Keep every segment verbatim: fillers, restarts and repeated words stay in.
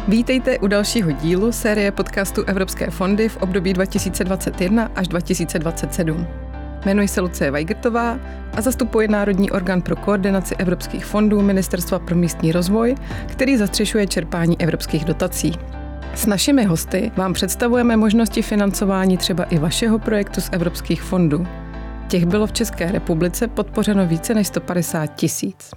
Vítejte u dalšího dílu série podcastu Evropské fondy v období dva tisíce dvacet jedna až dva tisíce dvacet sedm. Jmenuji se Lucie Weigertová a zastupuji Národní orgán pro koordinaci evropských fondů Ministerstva pro místní rozvoj, který zastřešuje čerpání evropských dotací. S našimi hosty vám představujeme možnosti financování třeba i vašeho projektu z evropských fondů. Těch bylo v České republice podpořeno více než sto padesát tisíc.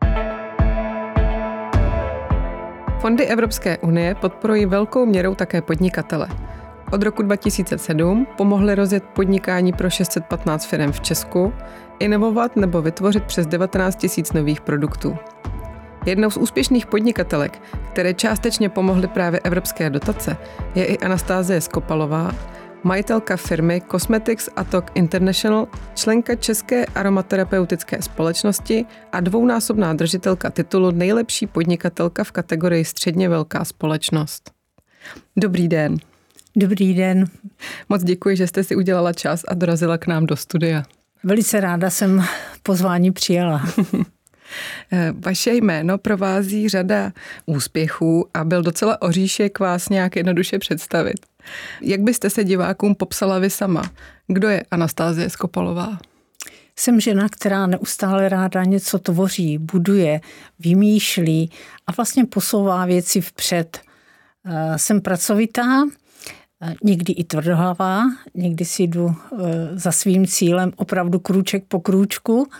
Fondy Evropské unie podporují velkou měrou také podnikatele. Od roku dva tisíce sedm pomohly rozjet podnikání pro šest set patnáct firem v Česku, inovovat nebo vytvořit přes devatenáct tisíc nových produktů. Jednou z úspěšných podnikatelek, které částečně pomohly právě evropské dotace, je i Anastázie Skopalová, majitelka firmy Cosmetics Atok International, členka České aromaterapeutické společnosti a dvounásobná držitelka titulu nejlepší podnikatelka v kategorii středně velká společnost. Dobrý den. Dobrý den. Moc děkuji, že jste si udělala čas a dorazila k nám do studia. Velice ráda jsem pozvání přijala. Vaše jméno provází řada úspěchů a byl docela oříšek vás nějak jednoduše představit. Jak byste se divákům popsala vy sama? Kdo je Anastázie Skopalová? Jsem žena, která neustále ráda něco tvoří, buduje, vymýšlí a vlastně posouvá věci vpřed. Jsem pracovitá, někdy i tvrdohlavá, někdy si jdu za svým cílem opravdu krůček po krůčku.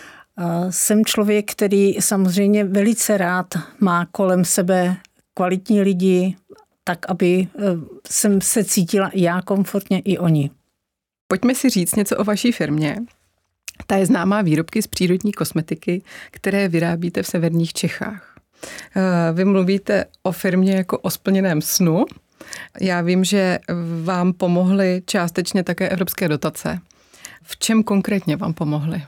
Jsem člověk, který samozřejmě velice rád má kolem sebe kvalitní lidi, tak, aby jsem se cítila i já komfortně, i oni. Pojďme si říct něco o vaší firmě. Ta je známá výrobky z přírodní kosmetiky, které vyrábíte v severních Čechách. Vy mluvíte o firmě jako o splněném snu. Já vím, že vám pomohly částečně také evropské dotace. V čem konkrétně vám pomohly?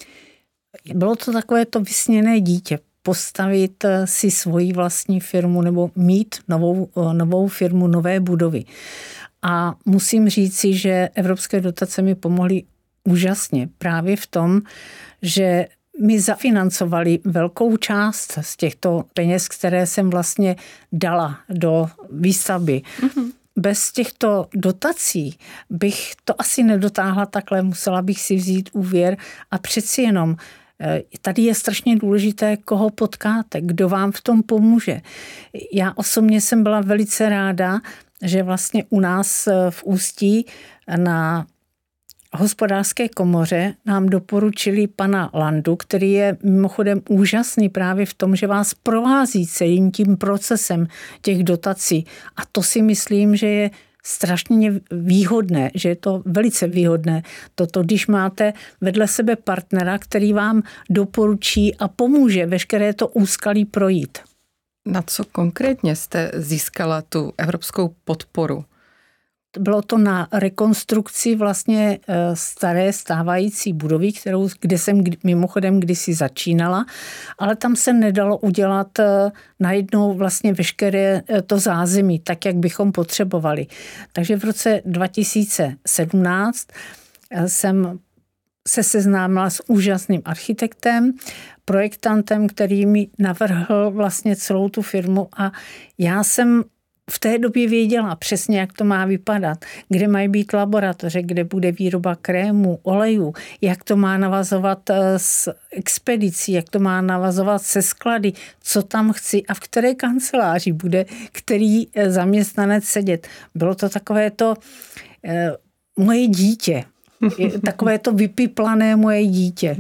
Bylo to takové to vysněné dítě. Postavit si svoji vlastní firmu nebo mít novou, novou firmu, nové budovy. A musím říci, že evropské dotace mi pomohly úžasně právě v tom, že mi zafinancovali velkou část z těchto peněz, které jsem vlastně dala do výstavby. Mm-hmm. Bez těchto dotací bych to asi nedotáhla takhle, musela bych si vzít úvěr a přeci jenom tady je strašně důležité, koho potkáte, kdo vám v tom pomůže. Já osobně jsem byla velice ráda, že vlastně u nás v Ústí na hospodářské komoře nám doporučili pana Landu, který je mimochodem úžasný právě v tom, že vás provází celým tím procesem těch dotací. A to si myslím, že je strašně výhodné, že je to velice výhodné. Toto, když máte vedle sebe partnera, který vám doporučí a pomůže veškeré to úskalí projít. Na co konkrétně jste získala tu evropskou podporu? Bylo to na rekonstrukci vlastně staré stávající budovy, kterou, kde jsem mimochodem kdysi začínala, ale tam se nedalo udělat najednou vlastně veškeré to zázemí, tak, jak bychom potřebovali. Takže v roce dva tisíce sedmnáct jsem se seznámila s úžasným architektem, projektantem, který mi navrhl vlastně celou tu firmu a já jsem v té době věděla přesně, jak to má vypadat, kde mají být laboratoře, kde bude výroba krémů, olejů, jak to má navazovat s expedicí, jak to má navazovat se sklady, co tam chci a v které kanceláři bude který zaměstnanec sedět. Bylo to takové to eh, moje dítě, takové to vypiplané moje dítě.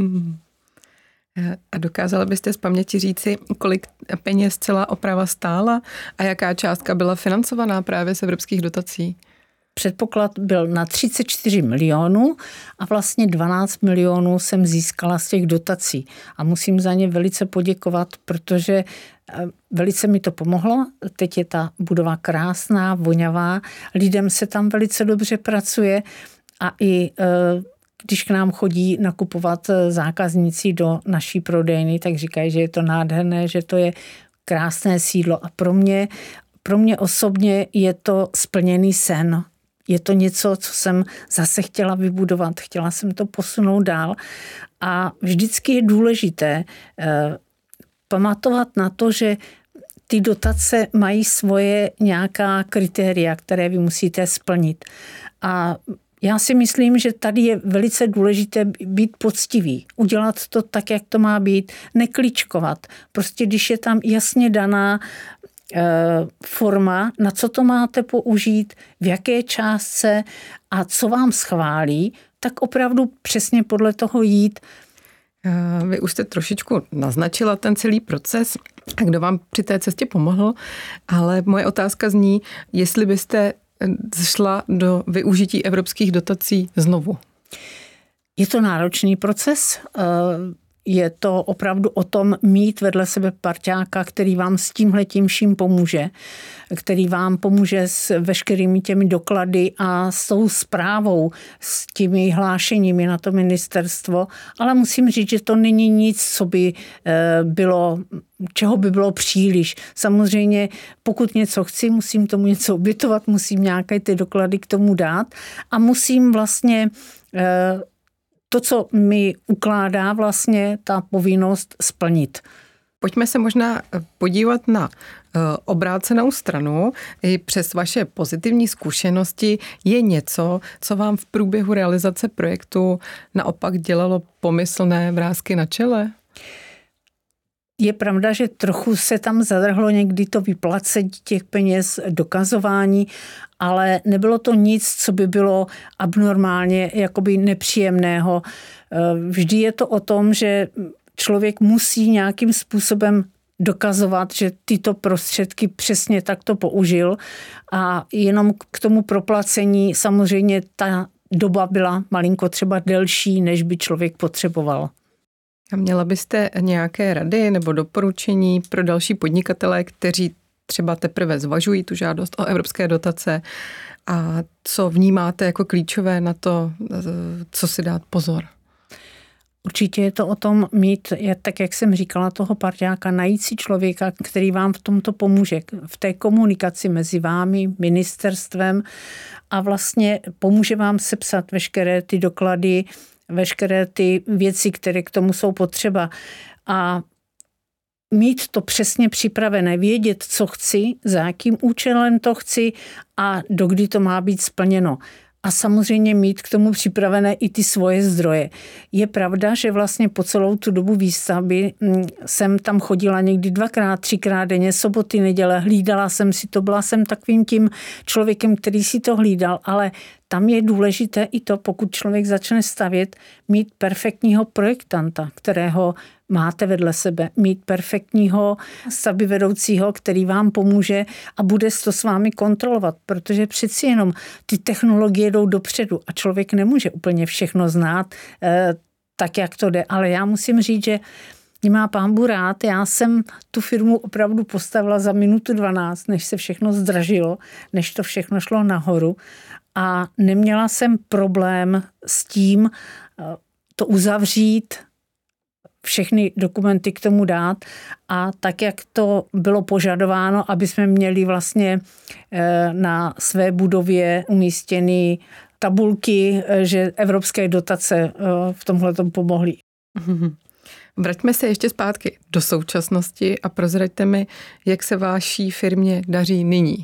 A dokázala byste z paměti říci, kolik peněz celá oprava stála a jaká částka byla financovaná právě z evropských dotací? Předpoklad byl na třicet čtyři milionů a vlastně dvanáct milionů jsem získala z těch dotací. A musím za ně velice poděkovat, protože velice mi to pomohlo. Teď je ta budova krásná, vonavá, lidem se tam velice dobře pracuje a i když k nám chodí nakupovat zákazníci do naší prodejny, tak říkají, že je to nádherné, že to je krásné sídlo. A pro mě, pro mě osobně je to splněný sen. Je to něco, co jsem zase chtěla vybudovat. Chtěla jsem to posunout dál. A vždycky je důležité eh, pamatovat na to, že ty dotace mají svoje nějaká kritéria, které vy musíte splnit. A já si myslím, že tady je velice důležité být poctivý, udělat to tak, jak to má být, nekličkovat. Prostě když je tam jasně daná e, forma, na co to máte použít, v jaké částce a co vám schválí, tak opravdu přesně podle toho jít. Vy už jste trošičku naznačila ten celý proces a kdo vám při té cestě pomohl, ale moje otázka zní, jestli byste šla do využití evropských dotací znovu. Je to náročný proces. Je to opravdu o tom mít vedle sebe parťáka, který vám s tímhletím vším pomůže, který vám pomůže s veškerými těmi doklady a s tou správou, s těmi hlášeními na to ministerstvo. Ale musím říct, že to není nic, co by bylo, čeho by bylo příliš. Samozřejmě, pokud něco chci, musím tomu něco obětovat, musím nějaké ty doklady k tomu dát a musím vlastně to, co mi ukládá vlastně ta povinnost splnit. Pojďme se možná podívat na obrácenou stranu. I přes vaše pozitivní zkušenosti je něco, co vám v průběhu realizace projektu naopak dělalo pomyslné vrásky na čele? Je pravda, že trochu se tam zadrhlo někdy to vyplacení těch peněz, dokazování, ale nebylo to nic, co by bylo abnormálně jakoby nepříjemného. Vždy je to o tom, že člověk musí nějakým způsobem dokazovat, že tyto prostředky přesně takto použil a jenom k tomu proplacení samozřejmě ta doba byla malinko třeba delší, než by člověk potřeboval. A měla byste nějaké rady nebo doporučení pro další podnikatele, kteří třeba teprve zvažují tu žádost o evropské dotace a co vnímáte jako klíčové na to, co si dát pozor? Určitě je to o tom mít, tak jak jsem říkala, toho parťáka, najít si člověka, který vám v tomto pomůže, v té komunikaci mezi vámi, ministerstvem a vlastně pomůže vám sepsat veškeré ty doklady, veškeré ty věci, které k tomu jsou potřeba a mít to přesně připravené, vědět, co chci, za jakým účelem to chci a dokdy to má být splněno. A samozřejmě mít k tomu připravené i ty svoje zdroje. Je pravda, že vlastně po celou tu dobu výstavby jsem tam chodila někdy dvakrát, třikrát denně, soboty, neděle, hlídala jsem si to, byla jsem takovým tím člověkem, který si to hlídal, ale tam je důležité i to, pokud člověk začne stavět, mít perfektního projektanta, kterého máte vedle sebe, mít perfektního stavbyvedoucího, který vám pomůže a bude to s vámi kontrolovat, protože přeci jenom ty technologie jdou dopředu a člověk nemůže úplně všechno znát eh, tak, jak to jde, ale já musím říct, že mě má pánbůh rád, já jsem tu firmu opravdu postavila za minutu dvanáct, než se všechno zdražilo, než to všechno šlo nahoru a neměla jsem problém s tím to uzavřít, všechny dokumenty k tomu dát a tak, jak to bylo požadováno, aby jsme měli vlastně na své budově umístěny tabulky, že evropské dotace v tomhletom pomohly. Vraťme se ještě zpátky do současnosti a prozraďte mi, jak se vaší firmě daří nyní.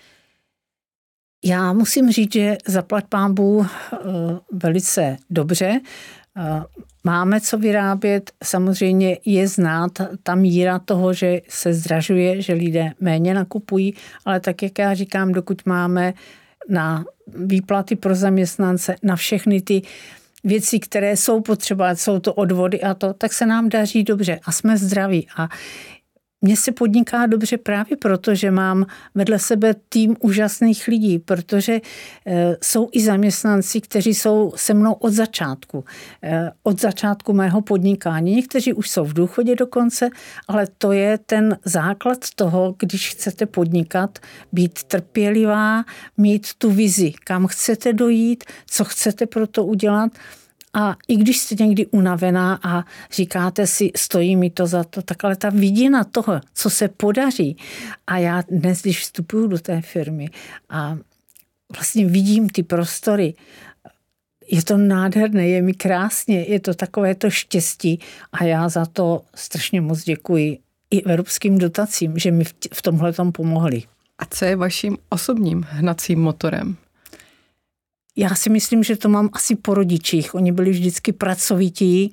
Já musím říct, že zaplať pánbůh velice dobře. Máme co vyrábět, samozřejmě je znát ta míra toho, že se zdražuje, že lidé méně nakupují, ale tak, jak já říkám, dokud máme na výplaty pro zaměstnance, na všechny ty věci, které jsou potřeba, jsou to odvody a to, tak se nám daří dobře a jsme zdraví. A mně se podniká dobře právě proto, že mám vedle sebe tým úžasných lidí, protože e, jsou i zaměstnanci, kteří jsou se mnou od začátku. E, od začátku mého podnikání. Někteří už jsou v důchodě dokonce, ale to je ten základ toho, když chcete podnikat, být trpělivá, mít tu vizi, kam chcete dojít, co chcete pro to udělat. A i když jste někdy unavená a říkáte si, stojí mi to za to, tak ale ta vidina toho, co se podaří. A já dnes, když vstupuju do té firmy a vlastně vidím ty prostory, je to nádherné, je mi krásně, je to takové to štěstí a já za to strašně moc děkuji i evropským dotacím, že mi v tomhle tom pomohli. A co je vaším osobním hnacím motorem? Já si myslím, že to mám asi po rodičích. Oni byli vždycky pracovití,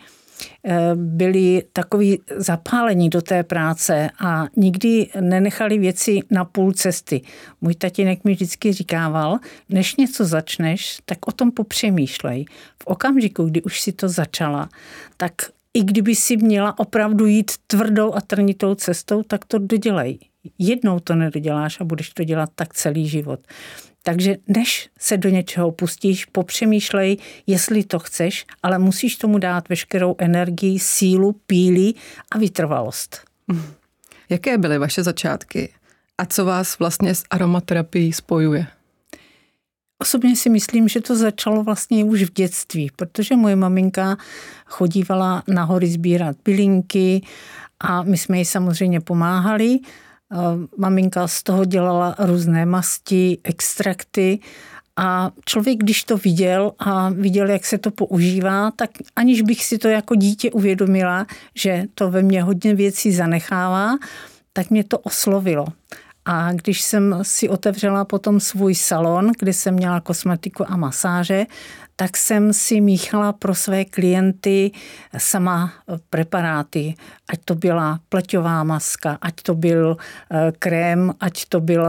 byli takový zapálení do té práce a nikdy nenechali věci na půl cesty. Můj tatínek mi vždycky říkával, než něco začneš, tak o tom popřemýšlej. V okamžiku, kdy už si to začala, tak i kdyby si měla opravdu jít tvrdou a trnitou cestou, tak to dodělej. Jednou to nedoděláš a budeš to dělat tak celý život. Takže než se do něčeho pustíš, popřemýšlej, jestli to chceš, ale musíš tomu dát veškerou energii, sílu, píli a vytrvalost. Jaké byly vaše začátky a co vás vlastně s aromaterapií spojuje? Osobně si myslím, že to začalo vlastně už v dětství, protože moje maminka chodívala na hory sbírat bylinky a my jsme jí samozřejmě pomáhali. Maminka z toho dělala různé masti, extrakty a člověk, když to viděl a viděl, jak se to používá, tak aniž bych si to jako dítě uvědomila, že to ve mně hodně věcí zanechává, tak mě to oslovilo. A když jsem si otevřela potom svůj salon, kde jsem měla kosmetiku a masáže, tak jsem si míchala pro své klienty sama preparáty. Ať to byla pleťová maska, ať to byl krém, ať to byl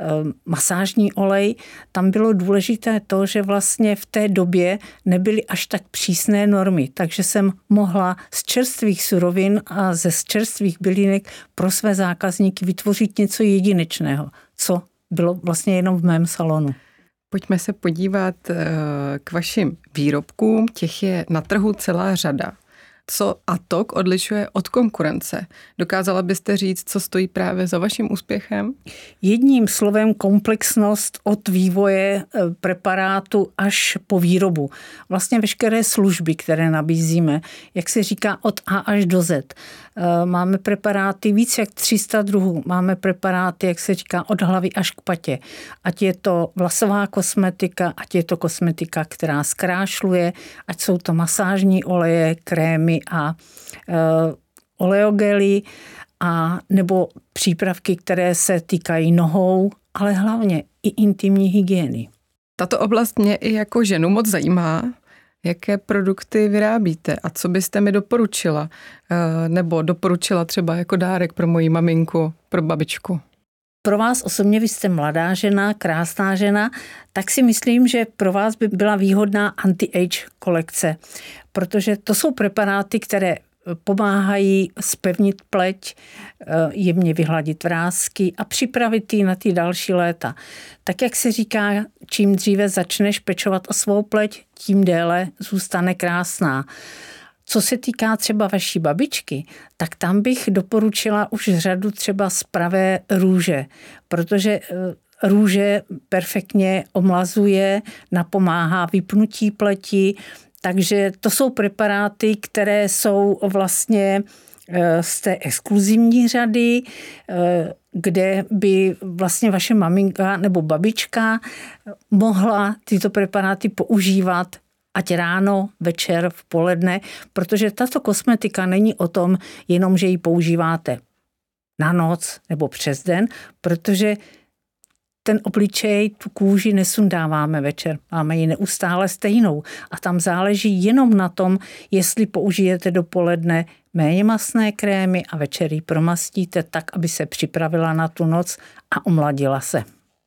masážní olej. Tam bylo důležité to, že vlastně v té době nebyly až tak přísné normy, takže jsem mohla z čerstvých surovin a ze čerstvých bylinek pro své zákazníky vytvořit něco jedinečného, co bylo vlastně jenom v mém salonu. Pojďme se podívat k vašim výrobkům, těch je na trhu celá řada. Co Atok odlišuje od konkurence? Dokázala byste říct, co stojí právě za vaším úspěchem? Jedním slovem komplexnost od vývoje preparátu až po výrobu. Vlastně veškeré služby, které nabízíme, jak se říká od A až do Z. Máme preparáty víc jak tři sta druhů. Máme preparáty, jak se říká, od hlavy až k patě. Ať je to vlasová kosmetika, ať je to kosmetika, která zkrášluje, ať jsou to masážní oleje, krémy a e, oleogely, a nebo přípravky, které se týkají nohou, ale hlavně i intimní hygieny. Tato oblast mě i jako ženu moc zajímá. Jaké produkty vyrábíte a co byste mi doporučila? Nebo doporučila třeba jako dárek pro moji maminku, pro babičku? Pro vás osobně, vy jste mladá žena, krásná žena, tak si myslím, že pro vás by byla výhodná anti-age kolekce, protože to jsou preparáty, které pomáhají zpevnit pleť, jemně vyhladit vrásky a připravit ji na ty další léta. Tak jak se říká, čím dříve začneš pečovat o svou pleť, tím déle zůstane krásná. Co se týká třeba vaší babičky, tak tam bych doporučila už řadu třeba z pravé růže, protože růže perfektně omlazuje, napomáhá vypnutí pleti. Takže to jsou preparáty, které jsou vlastně z té exkluzivní řady, kde by vlastně vaše maminka nebo babička mohla tyto preparáty používat ať ráno, večer, v poledne, protože tato kosmetika není o tom jenom, že ji používáte na noc nebo přes den, protože ten obličej, tu kůži nesundáváme večer, máme ji neustále stejnou a tam záleží jenom na tom, jestli použijete dopoledne méně mastné krémy a večer ji promastíte tak, aby se připravila na tu noc a omladila se.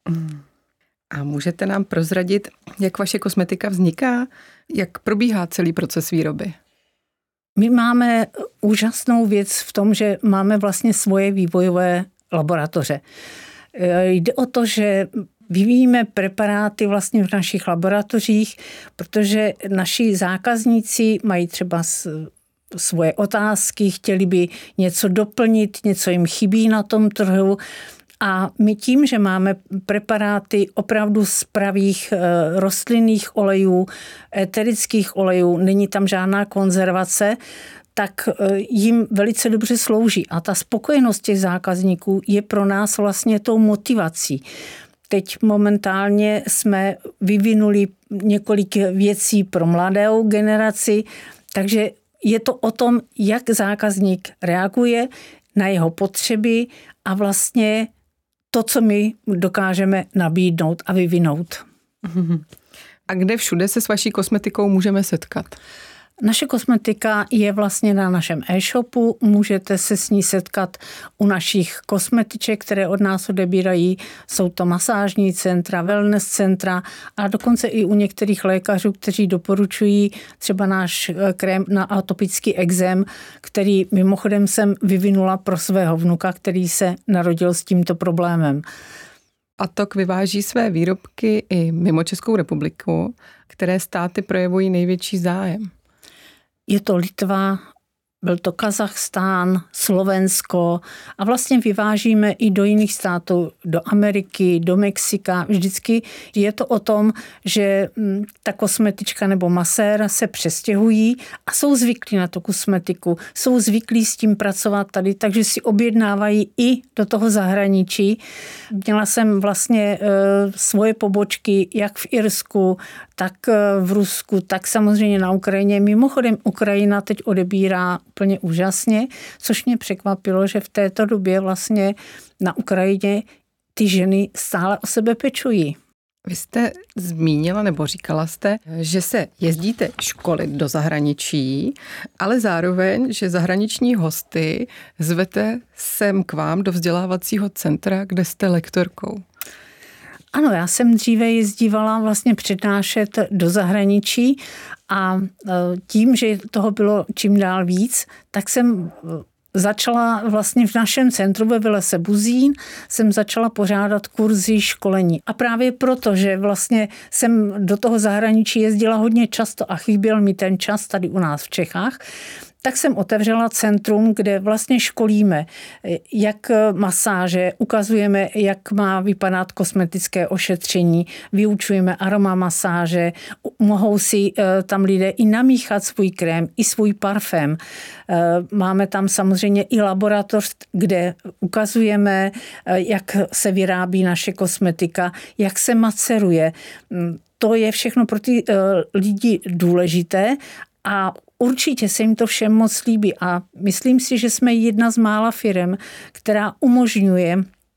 A můžete nám prozradit, jak vaše kosmetika vzniká? Jak probíhá celý proces výroby? My máme úžasnou věc v tom, že máme vlastně svoje vývojové laboratoře. Jde o to, že vyvíjíme preparáty vlastně v našich laboratořích, protože naši zákazníci mají třeba svoje otázky, chtěli by něco doplnit, něco jim chybí na tom trhu. A my tím, že máme preparáty opravdu z pravých rostlinných olejů, eterických olejů, není tam žádná konzervace, tak jim velice dobře slouží. A ta spokojenost těch zákazníků je pro nás vlastně tou motivací. Teď momentálně jsme vyvinuli několik věcí pro mladou generaci, takže je to o tom, jak zákazník reaguje, na jeho potřeby a vlastně to, co my dokážeme nabídnout a vyvinout. A kde všude se s vaší kosmetikou můžeme setkat? Naše kosmetika je vlastně na našem e-shopu, můžete se s ní setkat u našich kosmetiček, které od nás odebírají. Jsou to masážní centra, wellness centra a dokonce i u některých lékařů, kteří doporučují třeba náš krém na atopický ekzém, který mimochodem jsem vyvinula pro svého vnuka, který se narodil s tímto problémem. Atok vyváží své výrobky i mimo Českou republiku. Které státy projevují největší zájem? Je to Litva, byl to Kazachstán, Slovensko a vlastně vyvážíme i do jiných států, do Ameriky, do Mexika. Vždycky je to o tom, že ta kosmetička nebo masér se přestěhují a jsou zvyklí na tu kosmetiku, jsou zvyklí s tím pracovat tady, takže si objednávají i do toho zahraničí. Měla jsem vlastně e, svoje pobočky jak v Irsku, tak v Rusku, tak samozřejmě na Ukrajině. Mimochodem Ukrajina teď odebírá úplně úžasně, což mě překvapilo, že v této době vlastně na Ukrajině ty ženy stále o sebe pečují. Vy jste zmínila nebo říkala jste, že se jezdíte školit do zahraničí, ale zároveň, že zahraniční hosty zvete sem k vám do vzdělávacího centra, kde jste lektorkou. Ano, já jsem dříve jezdívala vlastně přednášet do zahraničí a tím, že toho bylo čím dál víc, tak jsem začala vlastně v našem centru ve Vile Sebuzín, jsem začala pořádat kurzy školení. A právě proto, že vlastně jsem do toho zahraničí jezdila hodně často a chyběl mi ten čas tady u nás v Čechách, tak jsem otevřela centrum, kde vlastně školíme, jak masáže, ukazujeme, jak má vypadat kosmetické ošetření, vyučujeme aromamasáže, mohou si tam lidé i namíchat svůj krém, i svůj parfém. Máme tam samozřejmě i laboratoř, kde ukazujeme, jak se vyrábí naše kosmetika, jak se maceruje. To je všechno pro ty lidi důležité a určitě se jim to všem moc líbí a myslím si, že jsme jedna z mála firem, která umožňuje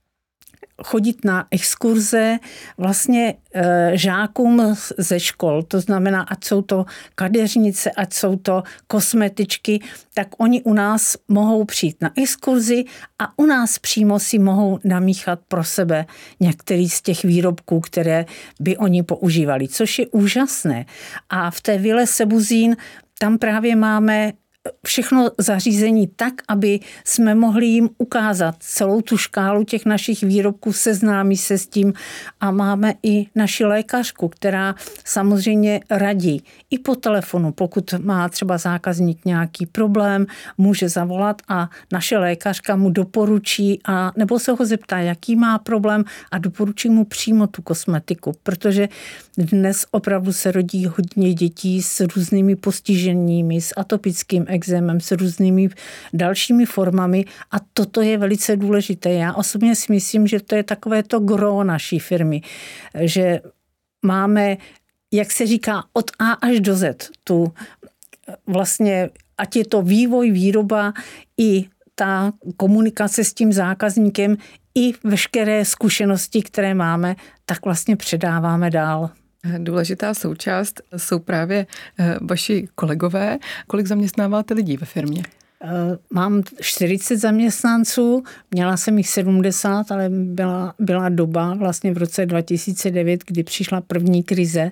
chodit na exkurze vlastně žákům ze škol. To znamená, ať jsou to kadeřnice, ať jsou to kosmetičky, tak oni u nás mohou přijít na exkurzi a u nás přímo si mohou namíchat pro sebe některý z těch výrobků, které by oni používali, což je úžasné. A v té Vile Sebuzín tam právě máme všechno zařízení tak, aby jsme mohli jim ukázat celou tu škálu těch našich výrobků, seznámí se s tím a máme i naši lékařku, která samozřejmě radí i po telefonu, pokud má třeba zákazník nějaký problém, může zavolat a naše lékařka mu doporučí a nebo se ho zeptá, jaký má problém a doporučí mu přímo tu kosmetiku, protože dnes opravdu se rodí hodně dětí s různými postiženími, s atopickým ekzémem, s různými dalšími formami a toto je velice důležité. Já osobně si myslím, že to je takové to gro naší firmy, že máme, jak se říká, od A až do Z, tu vlastně, ať je to vývoj, výroba i ta komunikace s tím zákazníkem i veškeré zkušenosti, které máme, tak vlastně předáváme dál. Důležitá součást jsou právě vaši kolegové. Kolik zaměstnáváte lidí ve firmě? Mám čtyřicet zaměstnanců, měla jsem jich sedmdesát, ale byla, byla doba vlastně v roce dva tisíce devět, kdy přišla první krize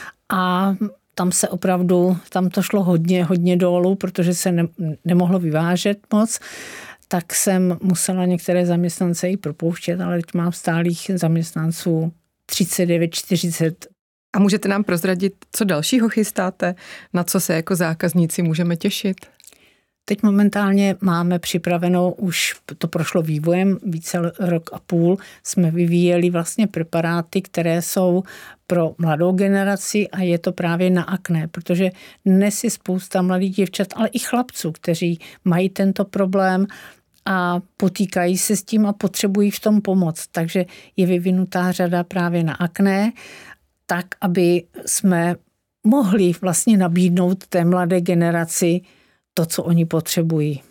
a tam se opravdu, tam to šlo hodně, hodně dolů, protože se ne, nemohlo vyvážet moc, tak jsem musela některé zaměstnance i propouštět, ale teď mám stálých zaměstnanců třicet devět čtyřicet. A můžete nám prozradit, co dalšího chystáte, na co se jako zákazníci můžeme těšit? Teď momentálně máme připraveno, už to prošlo vývojem, více rok a půl, jsme vyvíjeli vlastně preparáty, které jsou pro mladou generaci a je to právě na akné, protože dnes je spousta mladých děvčat, ale i chlapců, kteří mají tento problém a potýkají se s tím a potřebují v tom pomoc. Takže je vyvinutá řada právě na akné, tak, aby jsme mohli vlastně nabídnout té mladé generaci to, co oni potřebují.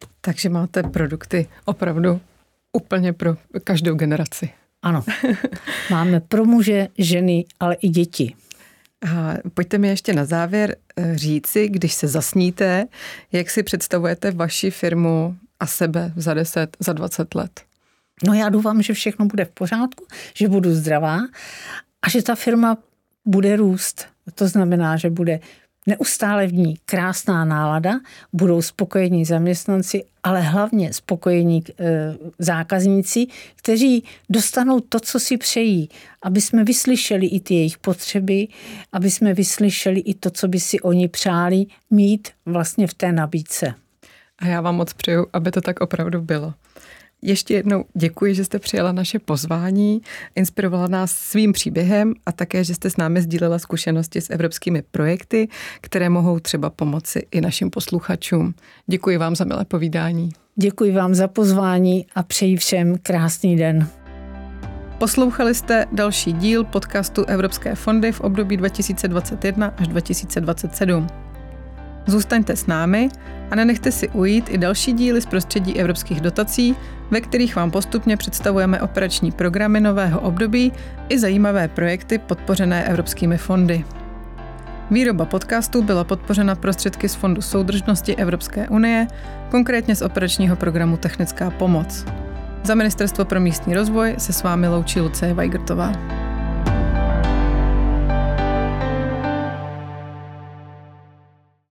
Takže máte produkty opravdu úplně pro každou generaci. Ano, máme pro muže, ženy, ale i děti. A pojďte mi ještě na závěr říci, když se zasníte, jak si představujete vaši firmu a sebe za deset, za dvacet let? No já doufám, že všechno bude v pořádku, že budu zdravá a že ta firma bude růst. To znamená, že bude neustále v ní krásná nálada, budou spokojení zaměstnanci, ale hlavně spokojení e, zákazníci, kteří dostanou to, co si přejí, aby jsme vyslyšeli i ty jejich potřeby, aby jsme vyslyšeli i to, co by si oni přáli mít vlastně v té nabídce. A já vám moc přeju, aby to tak opravdu bylo. Ještě jednou děkuji, že jste přijala naše pozvání, inspirovala nás svým příběhem a také, že jste s námi sdílela zkušenosti s evropskými projekty, které mohou třeba pomoci i našim posluchačům. Děkuji vám za milé povídání. Děkuji vám za pozvání a přeji všem krásný den. Poslouchali jste další díl podcastu Evropské fondy v období dva tisíce dvacet jedna až dva tisíce dvacet sedm. Zůstaňte s námi a nenechte si ujít i další díly z prostředí evropských dotací, ve kterých vám postupně představujeme operační programy nového období i zajímavé projekty podpořené evropskými fondy. Výroba podcastu byla podpořena prostředky z Fondu soudržnosti Evropské unie, konkrétně z operačního programu Technická pomoc. Za Ministerstvo pro místní rozvoj se s vámi loučí Lucie Weigertová.